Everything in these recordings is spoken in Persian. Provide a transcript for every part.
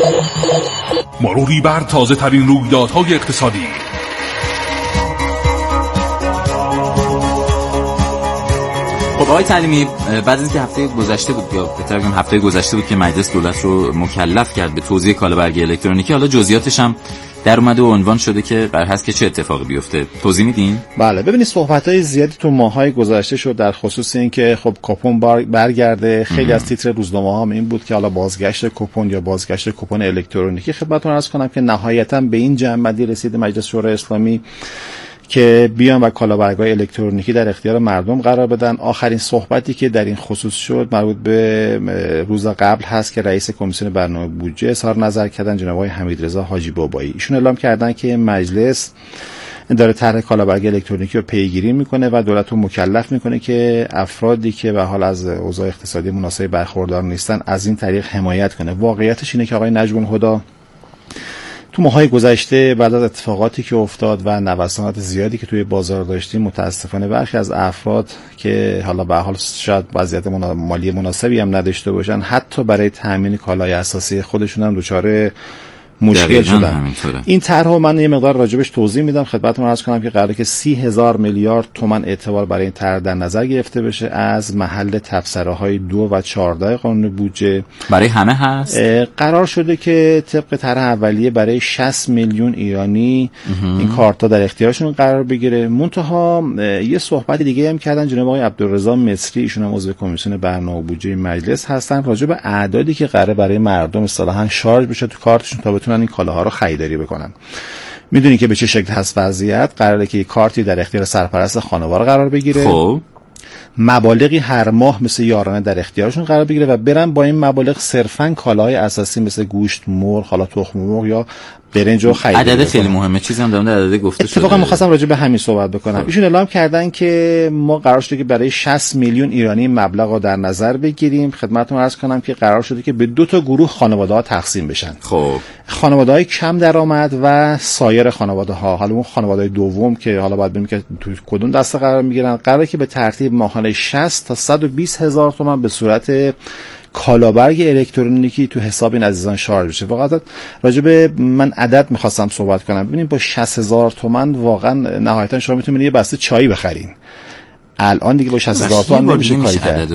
مروری بر تازه ترین رویدادهای اقتصادی. خب آقای تعلیمی، بعد از اینکه هفته گذشته بود یا بهتر بگم هفته گذشته بود که مجلس دولت رو مکلف کرد به توزیع کالابرگ الکترونیکی، حالا جزئیاتش هم در اومده و عنوان شده که قرار هست که چه اتفاقی بیفته. توضیح میدین؟ بله، ببینید صحبت‌های زیادی تو ماه‌های گذشته شد در خصوص این که خب کوپن برگرده. خیلی از تیتر روزنامه‌ها هم این بود که حالا بازگشت کوپن یا بازگشت کوپن الکترونیکی. خدمتتون عرض کنم که نهایتاً به این جمع‌بندی رسید مجلس شورای اسلامی که بیان و کالابرگ‌های الکترونیکی در اختیار مردم قرار بدن. آخرین صحبتی که در این خصوص شد مربوط به روز قبل هست که رئیس کمیسیون برنامه بودجه اظهار نظر کردن، جناب آقای حمیدرضا حاجی بابایی. ایشون اعلام کردن که مجلس داره طرح کالابرگ الکترونیکی رو پیگیری میکنه و دولت رو مکلف میکنه که افرادی که به حال از اوضاع اقتصادی مناسب برخوردار نیستن از این طریق حمایت کنه. واقعیتش اینه که آقای نجم الهدی تو ماهای گذشته بعد از اتفاقاتی که افتاد و نوسانات زیادی که توی بازار داشتیم، متاسفانه برخی از افراد که حالا به حال شاید وضعیت مالی مناسبی هم نداشته باشن، حتی برای تامین کالای اساسی خودشون هم دچار مشکل شدن. این طرح من یه مقدار راجبش توضیح میدم خدمتتون عرض کنم که قراره که 30,000 میلیارد تومان اعتبار برای این طرح در نظر گرفته بشه از محل تبصره‌های 2 و 14 قانون بودجه. برای همه هست. قرار شده که طبق طرح اولیه برای 60 میلیون ایرانی این کارتا در اختیارشون قرار بگیره. منتها یه صحبت دیگه هم کردن جناب آقای عبدالرضا مصری، ایشون هم عضو کمیسیون برنامه بودجه مجلس هستن، راجع به اعدادی که قراره برای مردم اصطلاحاً شارژ بشه تو کارتشون تا بتونن این کالاها رو خریداری بکنن. میدونی که به چه شکل هست وضعیت؟ قراره که یک کارتی در اختیار سرپرست خانوار قرار بگیره. خب مبالغی هر ماه مثل یارانه در اختیارشون قرار بگیره و برن با این مبالغ صرفاً کالاهای اساسی مثل گوشت، مرغ، حالا تخم مرغ یا برنج رو خرید. عدد خیلی مهمه، چیزی هم در عدد گفته شده. اتفاقا می‌خواستم راجع به همین صحبت بکنم. ایشون اعلام کردن که ما قرار شده که برای 60 میلیون ایرانی مبلغ رو در نظر بگیریم. خدمتتون عرض کنم که قرار شده که به 2 تا گروه خانواده‌ها تقسیم بشن. خب خانواده‌های کم درآمد و سایر خانواده‌ها. حالا اون خانواده‌های دوم که حالا باید ببینیم که تو کدوم دسته قرار میگیرن، قراره که به ترتیب ماهانه 60 تا 120 هزار تومان به صورت کالابرگ الکترونیکی تو حساب این عزیزان شارژ بشه. واقعا راجع به من عدد می‌خواستم صحبت کنم. ببینید با 60,000 تومان واقعا نهایتا شما میتونید یه بسته چای بخرین. الان دیگه با 60,000 تومان نمیشه کاری کرد.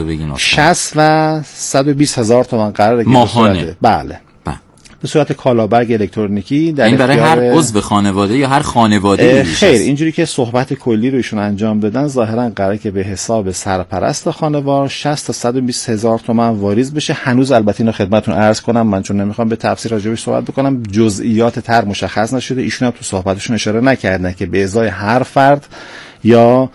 60 و 120,000 تومان قراره که ماهانه. بله به صورت کالابرگ الکترونیکی در این برای هر عضو خانواده یا هر خانواده خیر، اینجوری که صحبت کلی رو ایشون انجام دادن ظاهرا قراره که به حساب سرپرست خانوار 60 تا 120 هزار تومان واریز بشه. هنوز البته اینو خدمتتون عرض کنم، من چون نمیخوام به تفصیل راجعش صحبت بکنم، جزئیات طرح مشخص نشده. ایشون هم تو صحبتشون اشاره نکردن که به ازای هر فرد یا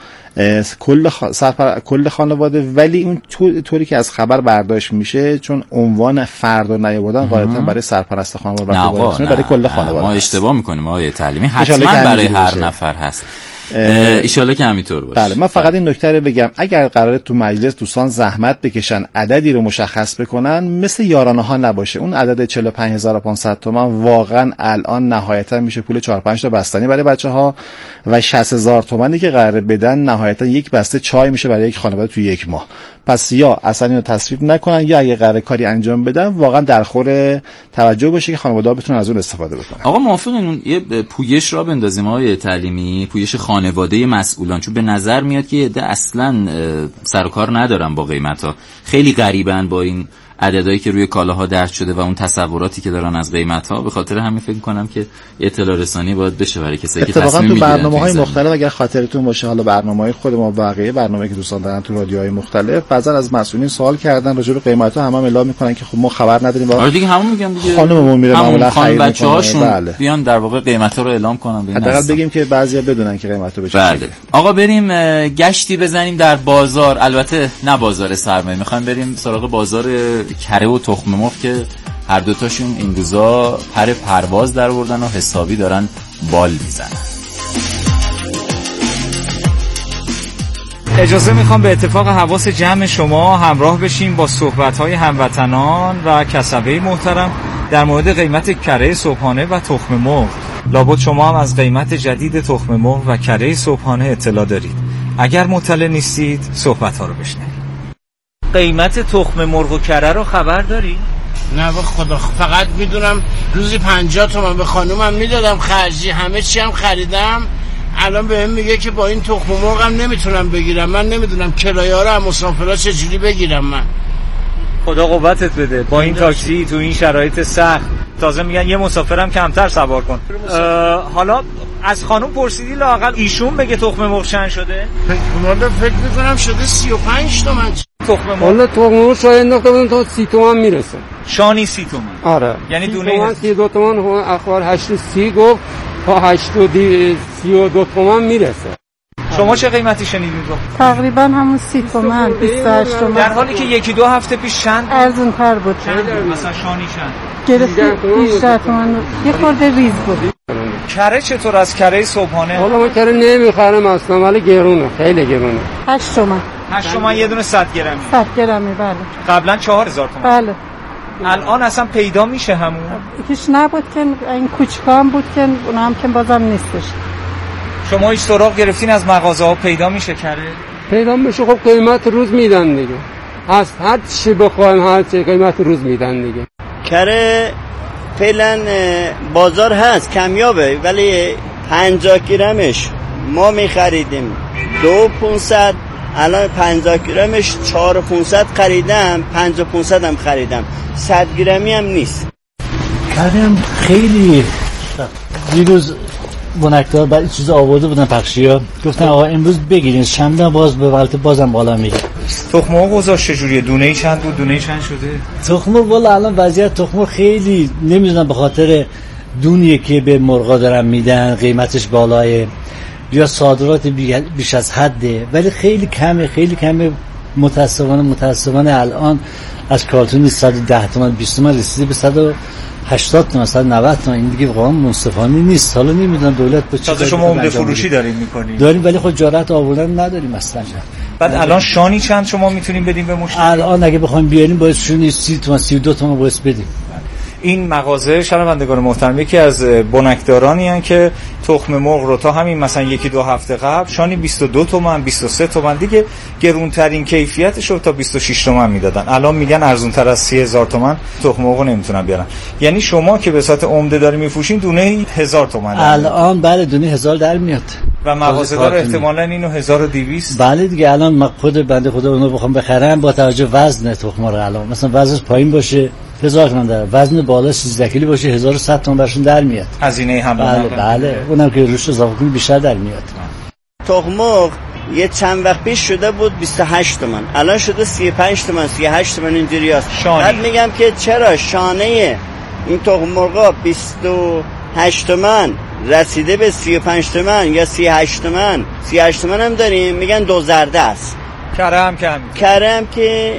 کل خانواده، ولی اون طوری که از خبر برداشت میشه چون عنوان فرد رو نیاوردن غالبا برای سرپرست خانواده و برای کل خانواده. ما اشتباه میکنیم آقای تعلیمی، حتما برای هر نفر هست. ایشالله که همینطور باشه. بله، من فقط این نکته رو بگم، اگر قراره تو مجلس دوستان زحمت بکشن عددی رو مشخص بکنن مثل یارانه ها نباشه، اون عدد 45500 تومان واقعا الان نهایتا میشه پول 4-5 تا بستنی برای بچه‌ها و 60000 تومانی که قراره بدن نهایتا یک بسته چای میشه برای یک خانواده تو یک ماه. پس یا اصلا اینو تصویب نکنن یا اگه قراره کاری انجام بدن واقعا در خور توجه باشه که خانواده‌ها بتونن از اون استفاده بکنن. آقا موافقین یه پویش را بندازیم آقای تعلیمی، پویش خانواده مسئولان، چون به نظر میاد که عده اصلا سر و کار ندارن با قیمتا، خیلی غریبن با این عددهایی که روی کالاها درج شده و اون تصوراتی که دارن از قیمت‌ها. به خاطر همین فکر کنم که اطلاع رسانی باید بشه برای کسایی که تصمیم میگیرن. تو برنامه‌های مختلف اگر خاطرتون باشه، حالا برنامه‌های خود ما بقیه برنامه‌ای که دوستان دارن تو رادیوهای مختلف بعضا از مسئولین سوال کردن راجع به قیمت‌ها، هم اعلام می‌کنن که خب ما خبر نداریم. آره دیگه همون میگن دیگه، خانممون میره معمولا خرید بچه‌هاشون بیان در واقع قیمت‌ها رو اعلام کنن. حداقل بگیم که بعضیا بدونن که قیمت‌ها به چه شکلیه. آقا بریم گشتی بزنیم در بازار، البته نه بازار سرمایه، می‌خوایم بریم سراغ بازار کره و تخم مرغ که هر دوتاشون این روزا پر پرواز در آوردن و حسابی دارن بال میزنن. اجازه میخوام به اتفاق حواس جمع شما همراه بشیم با صحبت‌های هموطنان و کسبه محترم در مورد قیمت کره صبحانه و تخم مرغ. لابد شما هم از قیمت جدید تخم مرغ و کره صبحانه اطلاع دارید. اگر مطلع نیستید صحبت‌ها رو بشنوید. قیمت تخم مرغ و کره رو خبر داری؟ نه به خدا، فقط میدونم روزی 50 تومن به خانومم میدادم خرجی، همه چی هم خریدم. الان بهم میگه که با این تخم مرغم نمیتونم بگیرم. من نمیدونم کرایه ها رو از مسافرها چجوری بگیرم. من خدا قوتت بده با این تاکسی تو این شرایط سخت. تازه میگن یه مسافرم کمتر سوار کن. حالا از خانم پرسیدی لااقل ایشون بگه تخم مرغ چند شده؟ فکر میکنم شده 35 تومن. تخم مرغ والا تخم مرغ شاید انداخته بودن تا 30 تومن میرسه. شانی 30 تومن. آره. یعنی دونه 32 تومن اخبار 830 گفت تا 832 تومن میرسه. شما چه قیمتی شنیدید؟ تقریبا همون 30 تومن 28 تومن. در حالی که یکی دو هفته پیش چند ارزان‌تر بود. مثلا شانی چند؟ گرفت 18 تومن. یه خورده ریز بود. کره چطور از کره صبحانه؟ حالا ما کره نمیخرم اصلا، ولی گرونه، خیلی گرونه. 8 تومن. 8 تومن یه دونه 100 گرمی. 100 گرمی بله. قبلا 4000 تومن. بله. الان اصلا پیدا میشه همون؟ هیچ نبود که این کوچکام بود که اون هم که بازم نیستش. شما هیچ سراغ گرفتین از مغازه ها پیدا میشه کره؟ پیدا میشه، خب قیمت روز میدن دیگه. هر چی بخوایم هر چی قیمت روز میدن دیگه. کره فعلا بازار هست کمیابه، ولی 50 گرمش ما میخریدیم 2500، الان 50 گرمش 4500 خریدم، 5500 هم خریدم، 100 گرمی هم نیست. کردم خیلی دیروز بنکدار بعد چیز آورده بودن پخشیا، گفتن آقا امروز بگیرین، شنبه باز به وقت بازم بالا میره. تخم مرغ گذاشت چجوریه؟ دونه ای چند بود؟ دونه ای چند شده؟ تخم مرغ والا الان وضعیت تخم مرغ خیلی نمیدونم، به خاطر دونیه که به مرغا دارن میدن قیمتش بالاه یا صادرات بیش از حده، ولی خیلی کمه. متاسفانه الان از کارتونی 110 تومن 20 تومن رسیده به 180 تومن 190 تومن. این دیگه واقعا منصفانه نیست. حالا نمیدونم دولت به چه شما عمده فروشی دارین میکنین؟ داریم، ولی خود جرأت آوردن نداریم اصلا. بعد الان شانی چند شما میتونین بدیم به مشتری؟ الان اگه بخوایم بیاریم باید شونی 30 تومن 32 تومن باید بدیم. این مغازه شنوندگان محترم یکی از بنکدارانی هستند که تخم مرغ رو تا همین مثلا یکی دو هفته قبل شانی 22 تومن 23 تومن دیگه گرونترین کیفیتش رو تا 26 تومن میدادن. الان میگن ارزونتر از 30000 تومن تخم مرغ رو نمیتونن بیارن. یعنی شما که به صورت عمده داری میفروشین دونه 1000 تومن الان بله دونه 1000 در میاد و مغازه دار احتمالاً اینو 1200. بله دیگه الان من خود بنده خدا اونو بخوام بخرم با توجه وزن تخم مرغ الان مثلا وزنش پایین باشه 1000 تومن داره، وزن بالا 13 کیلو باشه 1100 تومن برشون در میاد. هزینه هم بله اونم که روش اضافه کنی بیشتر در میاد. تخم مرغ یه چند وقت پیش شده بود 28 تومن، الان شده 35 تومن 38 تومن اینجوریاست. بعد میگم که چرا شانه این تخم مرغا 28 تومن رسیده به 35 تومن یا 38 تومن 38 تومن هم داریم، میگن دو زرده است. کره هم که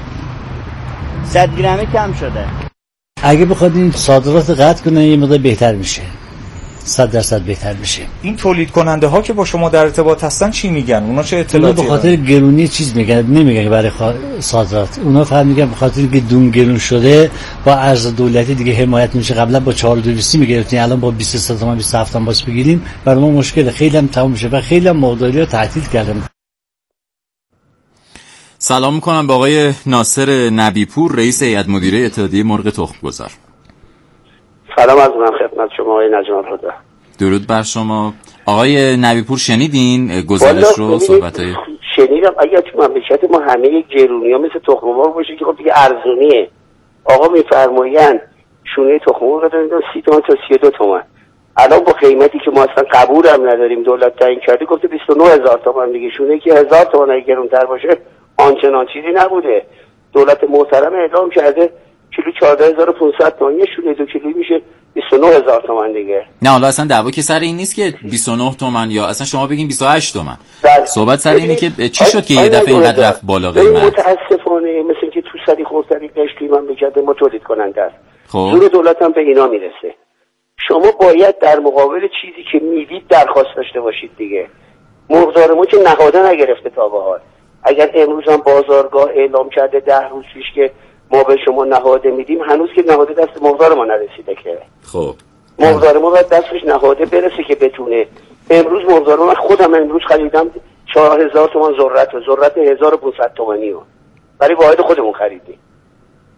100 گرمی کم شده. اگه بخواد این صادرات قطع کنه یه مقدار بهتر میشه، 100% بهتر میشه. این تولید کننده ها که با شما در ارتباط هستن چی میگن؟ اونا چه اطلاعاتی دارن؟ به خاطر گرونی چیز میگن، نمیگن برای صادرات. اونا فقط میگن به خاطر که دون گرون شده با ارز دولتی دیگه حمایت میشه. قبلا با 4200 میگرفتین، الان با 23 تومن 27 تومن باز بگیریم برای ما مشکل. خیلی هم تموم میشه و خیلی هم مقداری‌ها تعطیل کردن. سلام میکنم به آقای ناصر نبیپور، رئیس هیئت مدیره اتحادیه مرغ تخم‌گذار. سلام از من خدمت شما آقای نجم الهدی. درود بر شما آقای نبیپور. شنیدین گزارش رو؟ صحبتای شنیدم. اگه تو مملکت ما همه گرونی‌ها مثل تخم مرغ باشه که خب دیگه ارزونیه. آقا میفرمایند شونه تخم مرغ رو دادن 30 تومن تا 32 تومن. الان با قیمتی که ما اصلا قبول هم نداریم دولت تعیین کرده گفته 29000 تومن دیگه. شونه که 1000 تومن اگه گرونتر باشه آنچنان چیزی نبوده. دولت محترم اعلام کرده کیلو 14500 تومان، یه شونه 2 کیلویی میشه 29000 تومان دیگه. نه حالا اصلا دعوا که سر این نیست که 29 تومن یا اصلا شما بگین 28 تومن. صحبت سر اینه که چی شد که یه دفعه اینقدر رفت بالا قیمت. متاسفانه مثل که تو سری خردتری قشقی مملکت ما تولید کننده است. خب زور دولت هم به اینا میرسه. شما باید در مقابل چیزی که میدید درخواست داشته باشید دیگه. مرغدار ما که نهاده نگرفته تا به حال. اگر امروز هم بازارگاه اعلام کرده 10 روز پیش که ما به شما نهاده میدیم، هنوز که نهاده دست مرغدار ما نرسیده که. خب مرغدار ما باید دستش نهاده برسه که بتونه. امروز مرغدار من خودم امروز خریدم 4000 تومان ذرت 1500 تومانی رو برای واحد خودمون خریدیم.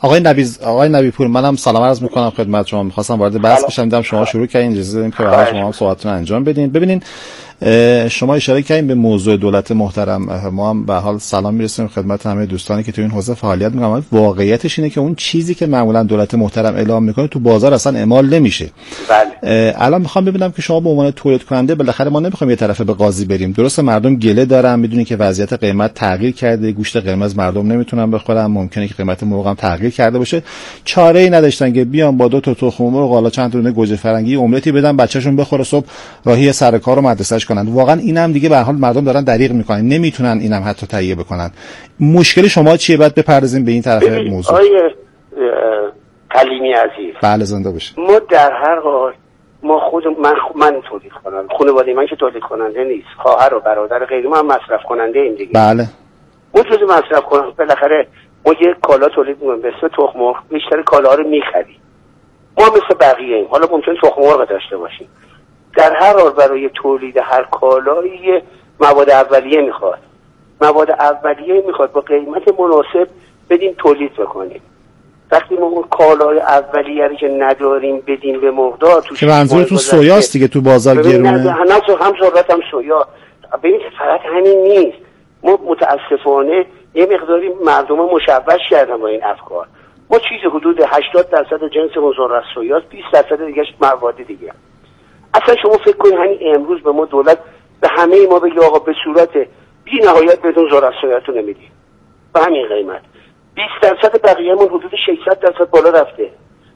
آقای نبی‌پور، منم سلام عرض میکنم خدمت شما. می‌خواستم وارد بحث بشم، دیدم شما شروع کردین، اجازه بدیم که برای شما هم صحبتتون انجام بدین. ببینین شما اشاره کردین به موضوع دولت محترم، ما هم به حال سلام میرسونیم خدمت همه دوستانی که تو این حوزه فعالیت میکنن. واقعیتش اینه که اون چیزی که معمولا دولت محترم اعلام میکنه تو بازار اصلا اعمال نمیشه. بله. الان میخوام ببینم که شما به عنوان تولید کننده بالاخره ما نمیخوایم یه طرفه به قاضی بریم. درسته مردم گله دارن، میدونین که وضعیت قیمت تغییر کرده، گوشت قرمز مردم نمیتونن بخورن، ممکنه که قیمت مرغ هم تغییر کرده باشه. چاره‌ای نداشتن که بیان با 2 تا تخم مرغ حالا چند تا دونه گوجه فرنگی املتی بدن بچه‌شون بخوره صبح راهی سر کار و مدرسه‌اش کنن. واقعا اینم دیگه به هر حال مردم دارن دریغ میکنن، نمیتونن اینم حتی تهیه بکنن. مشکل شما چیه؟ بعد بپردازیم به این طرف موضوع. آیه کلیمی عزیز، بله زنده باشید. ما در هر حال ما من تولید کننده، خانواده من که تولید کننده نیست، خواهر و برادر غیره ما هم مصرف کننده این دیگه. بله. ما جزء مصرف کننده، بالاخره ما یه کالا تولید می‌کنیم به اسم تخم مرغ، بیشتر کالاها رو می‌خریم. ما مثل بقیه ایم، حالا ممکن تخم مرغ داشته باشیم. در هر حال برای تولید هر کالایی مواد اولیه میخواد. مواد اولیه میخواد با قیمت مناسب بدیم تولید بکنیم. وقتی ما اون کالای اولیه رو که نداریم بدیم به مرغدار توش که منظورتون سویاست دیگه تو بازار گرونه. هم ذرت هم سویا. ببینید فقط همین نیست. ما متاسفانه یه مقداری مردم مشوش کردن با این افکار. ما چیز حدود 80% جنس ذرت سویاست، 20% دیگهش مواد دیگه. اصلا شما فکر کنید همین امروز به ما دولت به همه ما بگه آقا به صورت بی نهایت بدون ذرت سویاتو نمیدیم به همین قیمت، 20% بقیه‌مون حدود 600% بالا رفته.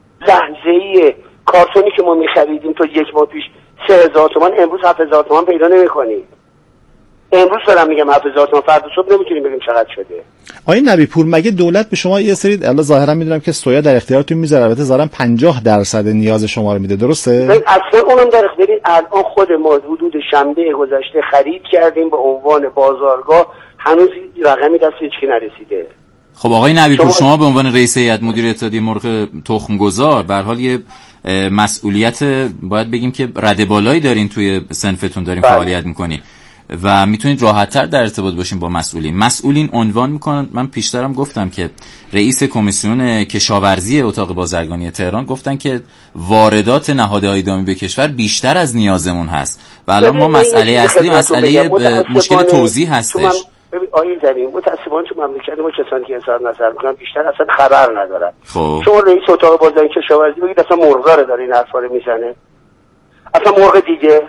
لحظه‌ای کارتونی که ما می‌خریدیم تا 1 ماه پیش 3000 تومان، امروز 7000 تومان پیدا نمی‌کنیم. امروز دارم میگم 7000 تومان، فردا صبح نمی‌تونیم بگیم چقدر شده. آقای نبی‌پور، مگه دولت به شما یه سری الان ظاهرا میدونم که سویا در اختیارتون میذاره، البته ظاهرا 50% نیاز شما رو میده، درسته؟ اصلا اونم در اختیار. الان خود ما حدود شنبه گذشته خرید کردیم به عنوان بازارگاه، هنوز رقمی دست هیچکی نرسیده. خب آقای نبی‌پور، شما به عنوان رئیس هیئت مدیره اتحادیه مرغ تخم‌گذار به هر حال یه مسئولیت باید بگیم که رده بالایی دارین، توی صنفتون دارین فعالیت میکنین و میتونید راحت‌تر در ارتباط باشین با مسئولین عنوان میکنن. من پیشترم گفتم که رئیس کمیسیون کشاورزی اتاق بازرگانی تهران گفتن که واردات نهادهای دامی به کشور بیشتر از نیازمون هست و الان ما مسئله اصلی مسئله مشکل توزیع هستش. ببین آیه زمین متأسفانه تو مملکت ما کسانی که اظهار نظر میکنن بیشتر اصلا خبر ندارن. خب شما رئیس اتاق بازرگانی کشاورزی بگید اصلا مرغا رو داره این حرفا رو میزنه، اصلا مرغ دیگه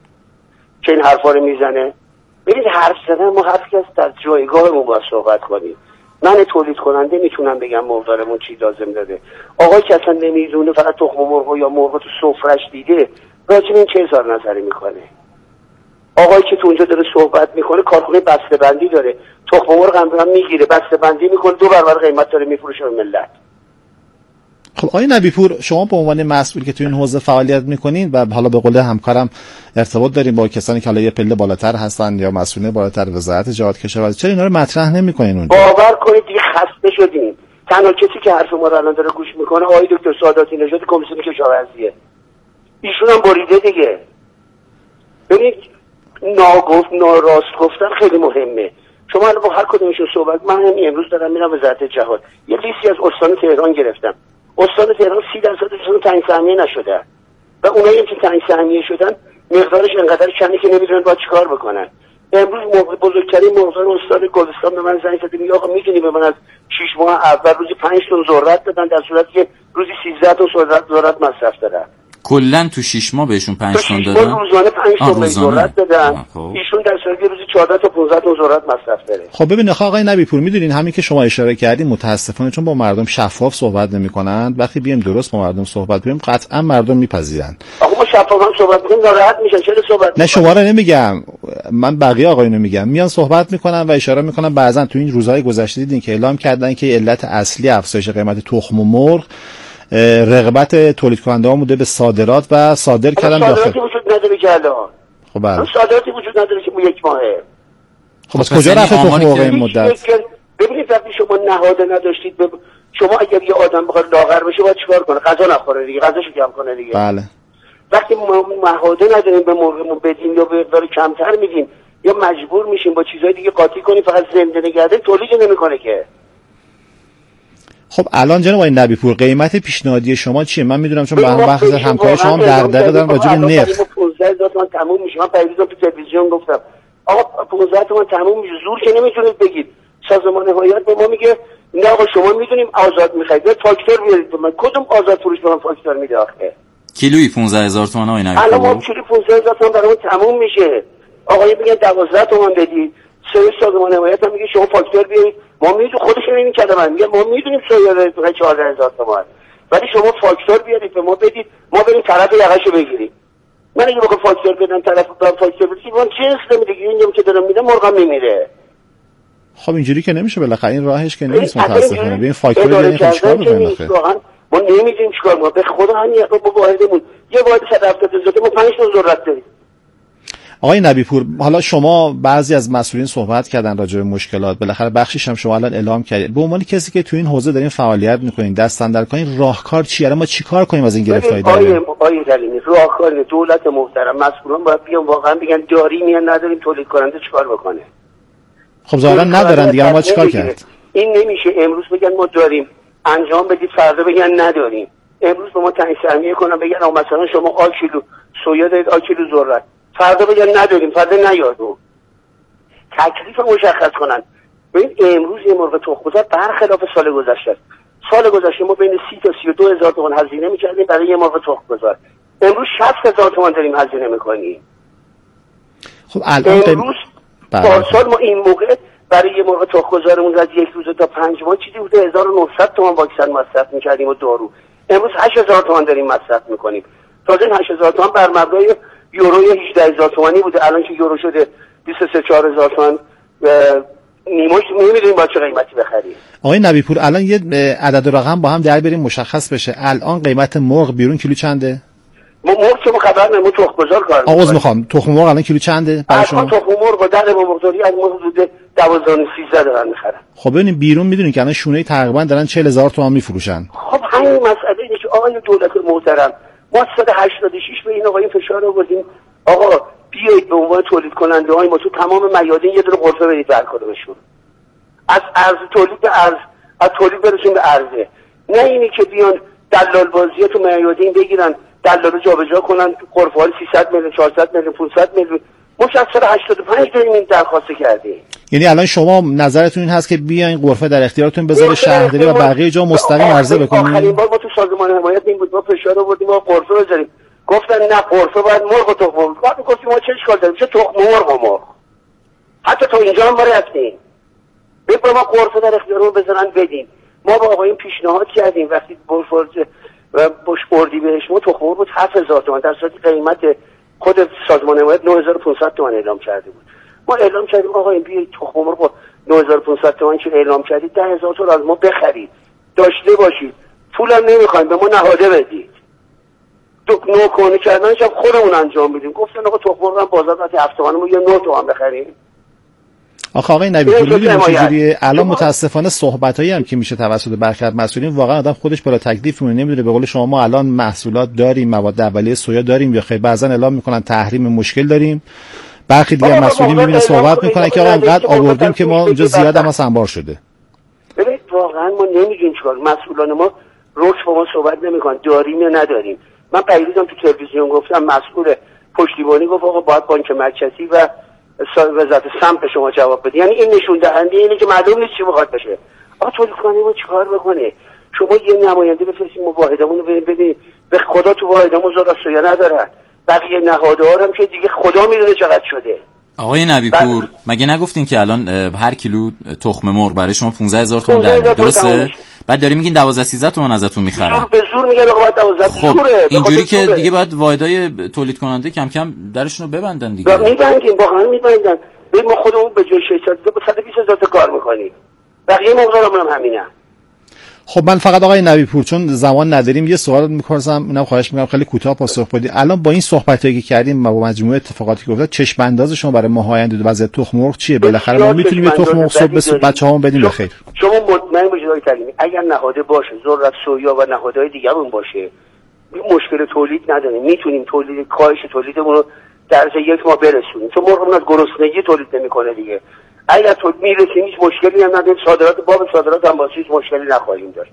که این حرفا رو میزنه. ببینید حرف زدن ما حرفی که در جایگاهمون باید صحبت کنیم. من تولید کننده میتونم بگم مرغدارمون چی لازم داره. آقای که اصلا نمیدونه فقط تخم مرغ یا مرغ تو سفرش دیده راجع به این چه اظهار نظری میکنه؟ آقایی که تو اونجا داره صحبت میکنه کارخونه بسته بندی داره، تخم مرغ هم میگیره بسته بندی میکنه، 2 برابر قیمت داره میفروشه به ملت. خب آقای نبی‌پور، شما به عنوان مسئول که تو این حوزه فعالیت میکنین و حالا به قول همکارم ارتباط دارین با کسانی که حالا یه پله بالاتر هستن یا مسئولین بالاتر وزارت زراعت کشاورزی، چرا اینا رو مطرح نمیکنین اونجا؟ باور کنید دیگه خسته شدیم. تنها کسی که حرف ما رو الان داره گوش میکنه آقای دکتر سعادتی نژاد کمیسیون کشاورزیه. ایشون هم بریده دیگه. ببینید ناراست گفتن خیلی مهمه. شما الان با هر کدومشون صحبت، من همین امروز دارم میرم وزارت جهاد یه لیستی از استان تهران گرفتم. استان تهران 30%شون تعیین سهمیه نشده و اونایی که تعیین سهمیه شدن مقدارش انقدر کمی که نمیدونن باید چیکار بکنن. امروز بزرگترین موضوع استان گلستان به من زنگ زد، میگه آقا میدونی به من از 6 ماه اول روزی 5 تن ذرت دادن در صورتی که روزی 13 تن ذرت مصرف دادن. کلا تو 6 ماه بهشون 5 تن دادن. روزانه 5 تن ذرت دادن. ایشون در صورتی روزی 14 تا 15 تن ذرت مصرف داره. خب ببینید آقای نبی‌پور، میدونین همین که شما اشاره کردین متاسفانه چون با مردم شفاف صحبت نمی‌کنن، وقتی بیایم درست با مردم صحبت کنیم قطعا مردم میپذیرن. آقا ما شفافا صحبت می‌کنیم ناراحت میشن. چرا صحبت نه شما رو نمیگم، من بقیه آقایونو میگم، میان صحبت میکنن و اشاره میکنن بعضن تو این روزهای گذشته دیدین که اعلام کردن که علت اصلی افزایش قیمت تخم مرغ رغبت تولید کننده ها بوده به صادرات و صادر کردن داخل. صادراتی وجود نداره که الان. خب بله. صادراتی وجود نداره که 1 ماهه. خب از کجا رفت تخم مرغ این مدت؟ ببینید وقتی شما نهاده نداشتید شما اگر یه آدم بخواد لاغر بشه باید چیکار کنه؟ غذا نخوره دیگه، غذاشو کم کنه دیگه. بله. وقتی ما نهاده نداریم به مرغمون بدیم یا به مقدار کمتر میدیم یا مجبور میشیم با چیزای دیگه قاطی کنیم فقط زنده نگه داریم، تولید نمیکنه که. خب الان جناب آقای نبی پور قیمت پیشنهادی شما چیه؟ من میدونم چون با هم بحث همکاری شما دغدغه دارن راجع به نرخ. 15000 تومان تموم میشه. من پیروزم تو تلویزیون گفتم آقا 15 تومان تموم میشه. زور که نمیتونید بگید. سازمان حمایت به ما میگه نه آقا شما میدونیم آزاد میخواید فاکتور بیارید. من کدوم آزاد فروش به من فاکتور میده آخه؟ کیلویی 15000 تومان آقای نبی پور. الان ما کیلو 15000 تومان برامون تموم میشه. آقای میگن 12 تومان بدید. سازمان حمایت هم میگه شما فاکتور بیارید. ما میدونیم خودشون این کلمه میگه ما میدونیم سویا دارید 14000 تومان. ولی شما فاکتور بیارید به ما بدید ما بریم طرف یقهشو بگیریم. من اگه بخوام فاکتور بدم طرف فاکتور بدید من چه نمیده اینجا که دارم میدم مرغم میمیره. خب اینجوری که نمیشه بالاخره این راهش که نیست متاسفانه. ببین فاکتور بدین چیکار بکنیم آخه؟ ما نمیدونیم چیکار کنیم. به خدا همین با واحدمون یه واحد 170 ما 5 تا ذرت داریم. آقای نبی پور حالا شما بعضی از مسئولین صحبت کردن راجع به مشکلات بالاخره بخشیش هم شما الان اعلام کردید. به عنوان کسی که تو این حوزه دارین فعالیت میکنین دست اندر کنین راهکار چیه؟ ما چیکار کنیم از این گرفتاری داریم؟ آقای دلیمی راهکار دولت محترم مسئولان باید بیان واقعا بگن داریم یا نداریم تولید کننده چیکار بکنه. خب ظاهرا ندارن دیگه ما چیکار کرد؟ این نمیشه امروز بگن ما داریم انجام بدید فردا بگن نداریم. امروز به ما تعیین سهمیه کنن بگن مثلا شما آ کیلو سویا دارید آ کیلو ذرت فردا بگن نداریم فردا نیادو تکلیف مشخص کنن. ببین امروز یه مرغ تخم‌گذار برخلاف سال گذشته است. سال گذشته ما بین 30 تا 32000 تومان هزینه می‌کردیم برای یه مرغ تخم‌گذار. امروز 60000 تومان داریم هزینه می‌کنیم. خب الان امروز پارسال ما این موقع برای یه مرغ تخم‌گذارمون از یک روز تا 5 ماه چیزی بوده 1900 تومان واکسن مصرف می‌کردیم و دارو. امروز 8000 تومان داریم مصرف می‌کنیم. تازه 8000 تومان بر مبنای یوروی 18000 تومانی بوده. الان که یورو شده 23-4000 تومان نیموش نمیدونیم با چه قیمتی بخریم. آقای نبی پور الان یه عدد و رقم با هم در بریم مشخص بشه. الان قیمت مرغ بیرون کیلو چنده؟ مرغ چه خبر نمو تخم‌گذار کار می‌کنه. آغاز می‌خوام تخم مرغ الان کیلو چنده برای شما؟ تخم مرغ و در مرغداری از ما حدود 12-13 دارن می‌خرن. خب ببینید بیرون می‌دونید که الان شونه تقریبا دارن 40000 تومان می‌فروشن. خب همین مسئله اینه که آقای دولت محترم ما 186 به این آقای فشار آوردیم آقا بیایید به عنوان تولید کننده های ما تو تمام میادین یه دونه غرفه بدید هر کدومشون. از ارز تولید به ارز از تولید برسیم به عرضه. نه اینی که بیان دلال بازی تو میادین بگیرن دلالو جابجا کنن غرفه ها 300 میلیون 400 میلیون 500 میلیون. ما 185 داریم این درخواست کردیم. یعنی الان شما نظرتون این هست که بیاین غرفه در اختیارتون بذاره شهرداری و بقیه جا مستقیم عرضه بکنید؟ آخرین بار ما تو سازمان حمایت این بود ما فشار آوردیم ما غرفه بذاریم. گفتن نه غرفه باید مرغ و تخم مرغ. بعد گفتیم ما چه اشکال داریم؟ چه تخم مرغ و مرغ. حتی تا اینجا هم ما رفتیم. بگو ما غرفه در اختیارمون بذارن بدیم. ما با آقایون پیشنهاد کردیم وقتی بوش بردی بهش ما تخم مرغ بود 7000 تومان در صورتی قیمت خود سازمان حمایت 9500 تومان اعلام کرده بود. ما اعلام کردیم آقایون بیایید تخم مرغ 9500 تومان که اعلام کردید 10000 تومان از ما بخرید. داشته باشید. پولم نمیخوایم به ما نهاده بدید. نوکنه کردنش هم خودمون انجام بدیم. گفتن آقا تخم مرغ هم بازار قطعی 7 تومن ما یه 9 تومن بخریم. آخه آقای نبی پور می‌دونید چجوریه الان متاسفانه صحبتایی هم که میشه توسط برخی از مسئولین واقعا آدم خودش بالا تکلیف نمیدونه. به قول شما ما الان محصولات داریم مواد اولیه سویا داریم یا خیر بعضن اعلام میکنن تحریم مشکل داریم. برخی دیگه مسئولین میبینه صحبت میکنن که آقا انقدر آوردیم که ما اونجا زیاد هم انبار شده. ببین واقعا ما نمیدونیم چیکار. مسئولان ما روش با ما صحبت نمیکنن داریم یا نداریم. من پیروزم تو تلویزیون گفتم مسئول پشتیبانی گفت آقا باید بانک مرکزی و وزارت سمت به شما جواب بده. یعنی این نشون دهنده اینه که معلوم نیست چی میخواد بشه. آقا تولید کننده ما چیکار بکنه؟ شما یه نماینده بفرستید ما واحدمون رو ببینید. به خدا تو واحدمون ذرت سویا ندارن. بقیه نهادها هم که دیگه خدا میدونه چقدر شده. آقای نبی پور مگه نگفتین که الان هر کیلو تخم مرغ برای شما 15000 تومان در درسته؟ بعد داری میگین 12-13 تومان ازتون میخرن. به زور میگن آقا باید 12 خب اینجوری که دیگه باید واحدای تولید کننده کم کم درشون رو ببندن دیگه. میبندیم واقعا میبندن. ما خودمون به جای 600 تا 120000 تا کار میکنیم. بقیه مقدارمون هم همینه. خب من فقط آقای نبی پور چون زمان نداریم یه سوال می‌پرسم اینم خواهش می‌کنم خیلی کوتاه پاسخ بدید. الان با این صحبتایی که کردیم با مجموعه اتفاقاتی که افتاد چشم انداز شما برای ماه‌های آینده وضعیت تخم مرغ چیه؟ بالاخره ما میتونیم یه تخم مرغ صبح بچه‌هامون بدیم بخیر. شما مطمئن باشید آقای کریمی اگر نهاده باشه ذرت سویا و نهادهای دیگه‌مون باشه مشکل تولید نداریم. میتونیم تولید کاهش تولیدمون رو در یک ماه برسونیم. چون مرغمون از گرسنگی تولید نمی‌کنه دیگه. اگر تو میرسیم هیچ مشکلی هم نداریم. صادرات باب صادرات هم واسه هیچ مشکلی نخواهیم داشت.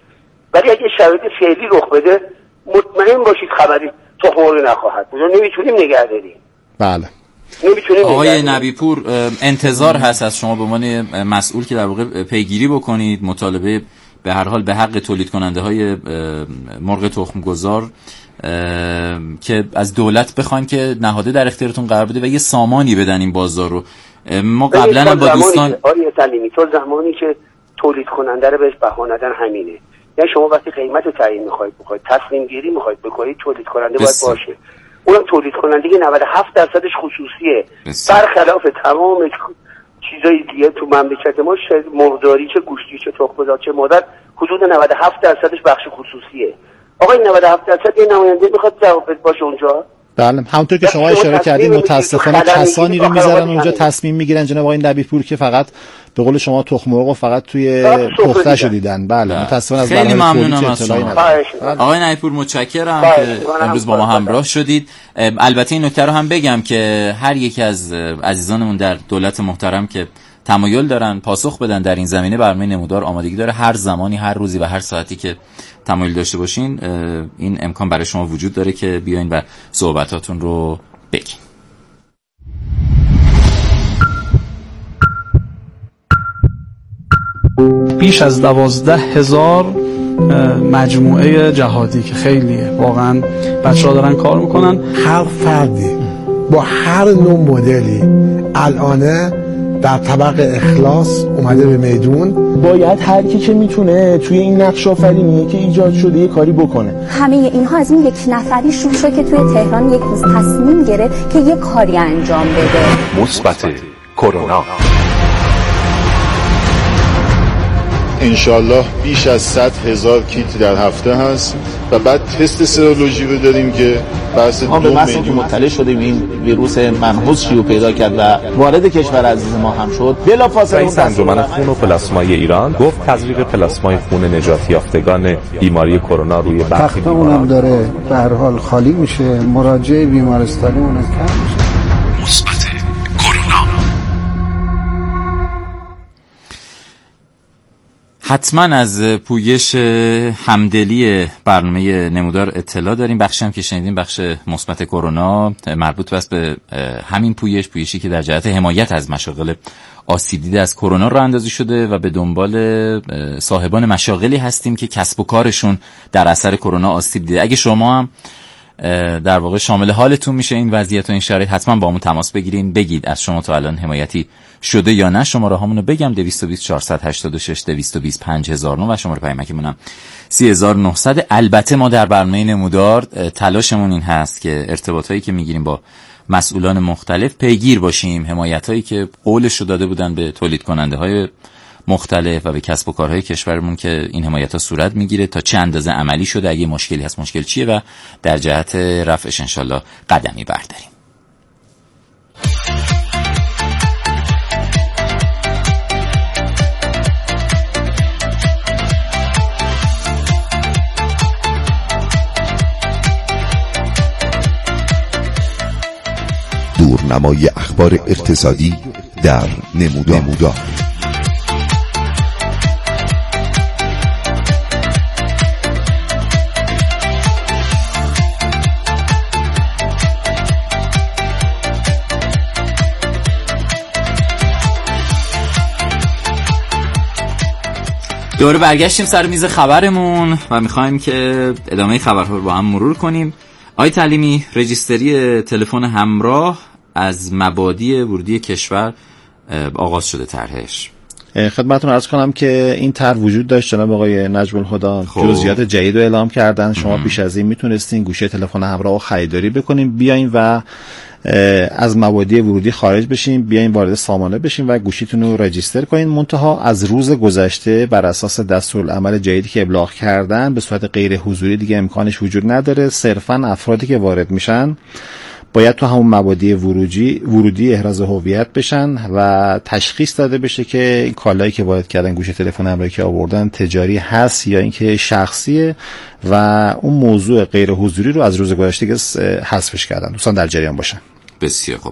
ولی اگه شرایط فعلی رخ بده مطمئن باشید خبری تخم مرغ نخواهد بود. نمیتونیم نگه داریم. بله. آقای نبیپور، انتظار هست از شما به عنوان مسئول که در واقع پیگیری بکنید، مطالبه به هر حال به حق تولید کننده های مرغ تخم گذار که از دولت بخواین که نهاده در اختیارتون قرار بده و یه سامانی بدن این بازار رو. ما قبلا هم با دوستان آقای سلیمی تو زمانی که تولید کننده رو بهش بها ندن همینه. یعنی شما وقتی قیمت رو تعیین می‌خواید تصمیم گیری می‌خواید بکنید، تولید کننده باید باشه. اونم تولید کننده که 97% خصوصیه. برخلاف تمام چیزای دیگه تو مملکت ما، مرغداری چه گوشتی چه تخم‌گذار چه مادر، حدود 97% بخش خصوصیه. آقا این 97% یه نماینده میخواد جواب باشه اونجا؟ بله، همونطور که شما اشاره کردید متاسفانه کسانی رو میذارن اونجا تصمیم میگیرن جناب آقای نبیپور که فقط به قول شما تخم مرغ فقط توی پخته‌شو دیدن. بله متاسفانه. از خیلی ممنونم از شما آقای نبیپور، متشکرم که امروز با ما همراه شدید. البته این نکته رو هم بگم که هر یک از عزیزانمون در دولت محترم که تمایل دارن پاسخ بدن در این زمینه، برنامه نمودار آمادگی داره هر زمانی، هر روزی و هر ساعتی که تمایل داشته باشین این امکان برای شما وجود داره که بیاین و صحبتاتون رو بگین. بیش از 12,000 مجموعه جهادی که خیلیه، واقعا بچه‌ها دارن کار میکنن. هر فردی با هر نوع مدلی الان در طبق اخلاص اومده به میدون. باید هر کی که میتونه توی این نقش آفرینی که ایجاد شده یه کاری بکنه. همه اینها از این یک نفری شروع شد که توی تهران یک روز تصمیم گرفت که یه کاری انجام بده. مثبت کرونا. انشالله بیش از 100,000 کیت در هفته هست و بعد تست سرولوژی رو داریم که بحث ما به بحث که مطلع شدیم این ویروس منحوس شیوع پیدا کرد و وارد کشور عزیز ما هم شد. بلافاصله رئیس انجمن خون و پلاسمای ایران گفت تزریق پلاسمای خون نجات یافتگان بیماری کرونا روی برخی بیماران اونم داره به هر حال خالی میشه، مراجعه بیمارستانی اون کم میشه. مثبت کرونا. حتما از پویش همدلی برنامه نمودار اطلاع داریم. بخشی هم که شنیدیم بخش مثبت کرونا مربوط بس به همین پویشی که در جهت حمایت از مشاغل آسیب دیده از کرونا راه اندازی شده و به دنبال صاحبان مشاغلی هستیم که کسب و کارشون در اثر کرونا آسیب دیده. اگه شما هم در واقع شامل حالتون میشه این وضعیت و این شرایط، حتما با همون تماس بگیرین، بگید از شما تا الان حمایتی شده یا نه. شماره هامونو بگم 220 486 220 5009 و شماره پیامکمونم 3900. البته ما در برنامه نمودار تلاشمون این هست که ارتباطایی که میگیریم با مسئولان مختلف پیگیر باشیم، حمایتایی که قولش رو داده بودن به تولید کننده های مختلف و به کسب و کارهای کشورمون که این حمایت‌ها صورت میگیره تا چه اندازه عملی شده، اگه مشکلی هست مشکل چیه و در جهت رفعش انشالله قدمی برداریم. دورنمای اخبار اقتصادی در نمودار. دوباره برگشتیم سر میز خبرمون و میخوایم که ادامه خبرها رو با هم مرور کنیم. آقای تعلیمی، رجیستری تلفن همراه از مبادی ورودی کشور آغاز شده طرحش. خدمتتون عرض کنم که این طرح وجود داشت جناب آقای نجم الهدی، جزئیات جدید رو اعلام کردن. شما پیش از این میتونستین گوشه تلفن همراه رو خریداری بکنین، بیاین و از مبادی ورودی خارج بشین، بیاین وارد سامانه بشین و گوشیتون رو رجیستر کنین. منتها از روز گذشته بر اساس دستورالعمل جدیدی که ابلاغ کردن به صورت غیر حضوری دیگه امکانش وجود نداره. صرفاً افرادی که وارد میشن باید تو همون مبادی ورودی احراز هویت بشن و تشخیص داده بشه که این کالایی که وارد کردن، گوشه تلفن همراهی که آوردن تجاری هست یا اینکه شخصیه و اون موضوع غیر حضوری رو از روز گذشته حذفش کردن. دوستان در جریان باشن. بسیار خوب.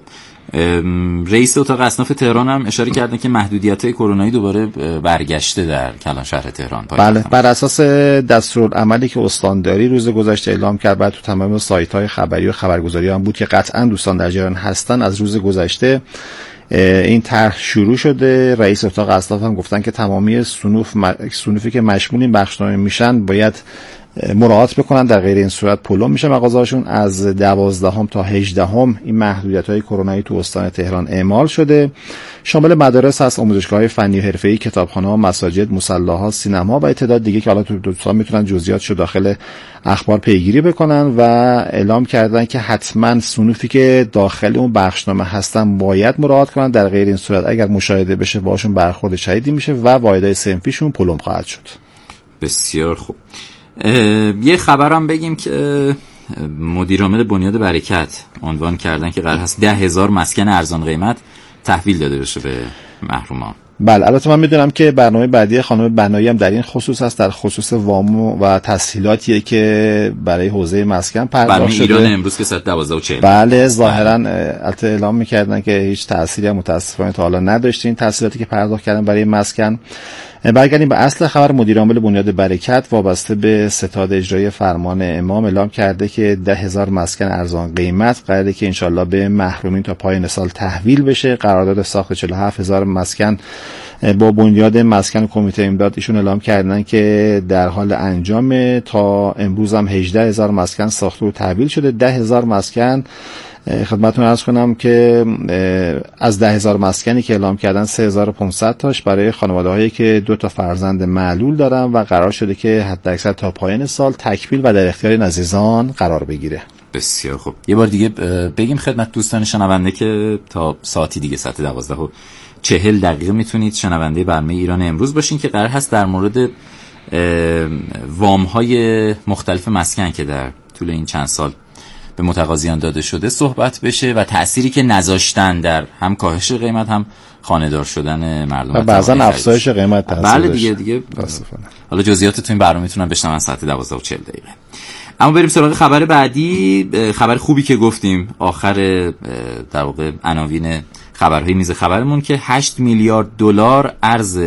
رئیس اتاق اصناف تهران هم اشاره کردن که محدودیت‌های کرونایی دوباره برگشته در کلان شهر تهران. بله، بر اساس دستورالعملی که استانداری روز گذشته اعلام کرد، بعد تو تمام سایت‌های خبری و خبرگزاری هم بود که قطعاً دوستان در جریان هستن، از روز گذشته این طرح شروع شده. رئیس اتاق اصناف هم گفتن که تمامی صنوفی که مشمول این بخشنامه میشن باید مراعات بکنن، در غیر این صورت پلم میشه مغازه‌هاشون. از 12 تا 18 این محدودیت‌های کرونایی تو استان تهران اعمال شده. شامل مدارس هست، آموزشگاه‌های فنی و حرفه‌ای، کتابخانه‌ها، مساجد، مصلاها، سینما و تعداد دیگه که حالا تو دوستان میتونن جزئیاتشو داخل اخبار پیگیری بکنن و اعلام کردن که حتما صنوفی که داخل اون بخشنامه هستن باید مراعات کنن، در غیر این صورت اگر مشاهده بشه باشون برخورد شدیدی میشه و واحدهای صنفیشون پلم خواهد شد. بسیار خوب. یه خبرم بگیم که مدیر عامل بنیاد برکت عنوان کردن که قرار هست 10,000 مسکن ارزان قیمت تحویل داده بشه به محرومان. بله، البته من میدونم که برنامه بعدی خانم بنایی هم در این خصوص هست، در خصوص وام و تسهیلاتیه که برای حوزه مسکن پرداخت شده. ایران امروز که ساعت 12:40. بله، ظاهرا البته اعلام میکردن که هیچ تأثیری متاسفانه تا حالا نداشتین تسهیلاتی که پرداخت کردن برای مسکن. برگردیم به اصل خبر. مدیر عامل بنیاد برکت وابسته به ستاد اجرایی فرمان امام اعلام کرده که 10,000 مسکن ارزان قیمت قراره که انشالله به محرومین تا پایان سال تحویل بشه. قرارداد ساخت 47,000 مسکن با بنیاد مسکن و کمیته امداد ایشون اعلام کردن که در حال انجام. تا امروز هم 18,000 مسکن ساخته و تحویل شده. 10,000 مسکن خدمتتون عرض کنم که از 10,000 مسکنی که اعلام کردن 3,500 تاش برای خانواده‌هایی که 2 تا فرزند معلول دارن و قرار شده که حداکثر تا پایان سال تکمیل و در اختیار عزیزان قرار بگیره. بسیار خوب. یه بار دیگه بگیم خدمت دوستان شنونده که تا ساعتی دیگه ساعت 12:40 میتونید شنونده برنامه ایران امروز باشین که قرار هست در مورد وام‌های مختلف مسکن که در طول این چند سال به متقاضیان داده شده صحبت بشه و تأثیری که نذاشتن در هم کاهش قیمت هم خانه‌دار شدن مردم و بعضا افزایش قیمت تاثیر بله دیگه حالا جزئیات تو این برنامه میتونن بشنون ساعت 12:40. اما بریم سراغ خبر بعدی. خبر خوبی که گفتیم آخر در واقع عناوین خبرهای میز خبرمون که 8 میلیارد دلار ارز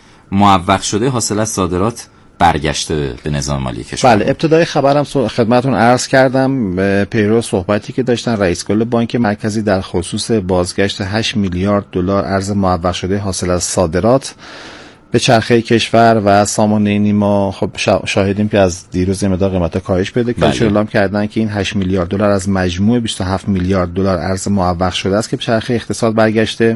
معوق شده حاصل از صادرات برگشته به نظام مالی کشور. بله، ابتدای خبرم خدمتتون عرض کردم پیرو صحبتی که داشتن رئیس کل بانک مرکزی در خصوص بازگشت 8 میلیارد دلار ارز معوق شده حاصل از صادرات به چرخه کشور و سامانه نیما. خب شاهدیم که از دیروز مقدار قیمتا کاهش پیدا کرد. اعلام کردن که این 8 میلیارد دلار از مجموع 27 میلیارد دلار ارز معوق شده است که به چرخه اقتصاد برگشته.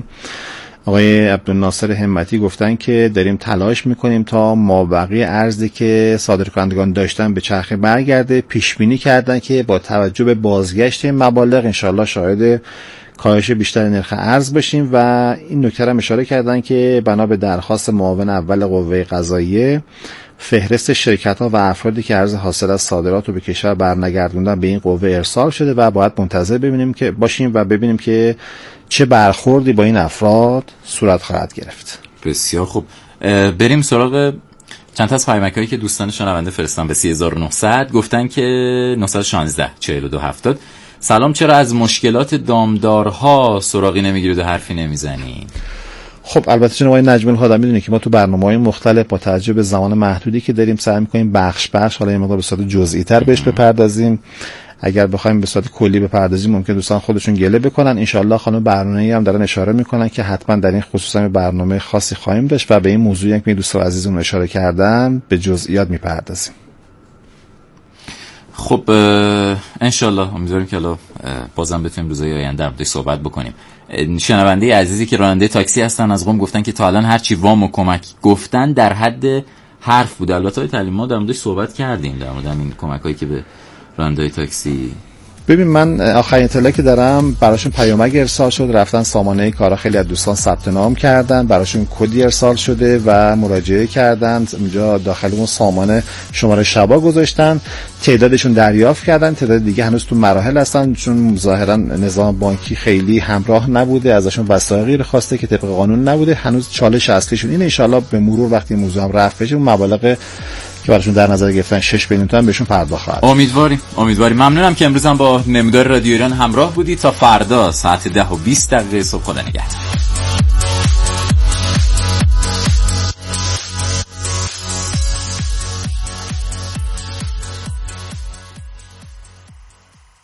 آقای عبدالناصر همتی گفتن که داریم تلاش میکنیم تا مابقی ارزی که صادرکنندگان داشتن به چرخه برگرده. پیش بینی کردن که با توجه به بازگشت این مبالغ انشالله شاهد کاهش بیشتر نرخ ارز بشیم و این نکته را اشاره کردن که بنا به درخواست معاون اول قوه قضاییه فهرست شرکت‌ها و افرادی که ارز حاصل از صادرات رو به کشور برنگردوندن به این قوه ارسال شده و باید منتظر باشیم و ببینیم که چه برخوردی با این افراد صورت خواهد گرفت. بسیار خوب. بریم سراغ چند تا از پیامک‌هایی که دوستان شنونده فرستادن به 3900 گفتن که 916 42 70 سلام، چرا از مشکلات دامدارها سراغی نمیگیرید و حرفی نمیزنید؟ خب البته جناب آقای نجم الهادی میدونید که ما تو برنامه‌های مختلف با توجه به زمان محدودی که داریم سعی می‌کنیم بخش حالا یه مقدار به صورت جزئی‌تر بهش بپردازیم. اگر بخوایم به صورت کلی بپردازیم ممکن دوستان خودشون گله بکنن. ان خانم برنامه‌ای هم دارن اشاره میکنن که حتما در این خصوص برنامه خاصی خواهیم داشت و به این موضوعی که دوستان عزیزمون اشاره کردن به جزئیات میپردازیم. خب انشالله امیدواریم که بازم بتونیم روزهای آینده در موردش صحبت بکنیم. شنونده عزیزی که راننده تاکسی هستن از قم گفتن که تا الان هرچی وام و کمک گفتن در حد حرف بود. البته تعلیم ما در موردش صحبت کردیم در مورد این کمکایی که به راننده تاکسی. ببین من آخرین اطلاعی که دارم براشون پیامک ارسال شد، رفتن سامانه کارا، خیلی از دوستان ثبت نام کردن، براشون کدی ارسال شده و مراجعه کردن. اونجا داخل اون سامانه شماره شبا گذاشتن، تعدادشون دریافت کردن، تعداد دیگه هنوز تو مراحل هستن چون ظاهرا نظام بانکی خیلی همراه نبوده، ازشون وثایقی خواسته که طبق قانون نبوده. هنوز چالش اصلیشون اینه، ان شاءالله به مرور وقتی موضوع هم رفع بشه اون مبالغ که براشون در نظر گرفتن 6 میلیون تومان بهشون پرداخت خواهد. امیدواریم. ممنونم که امروز هم با نمودار رادیو ایران همراه بودید. تا فردا ساعت 10:20 صبح. خدا نگهدار.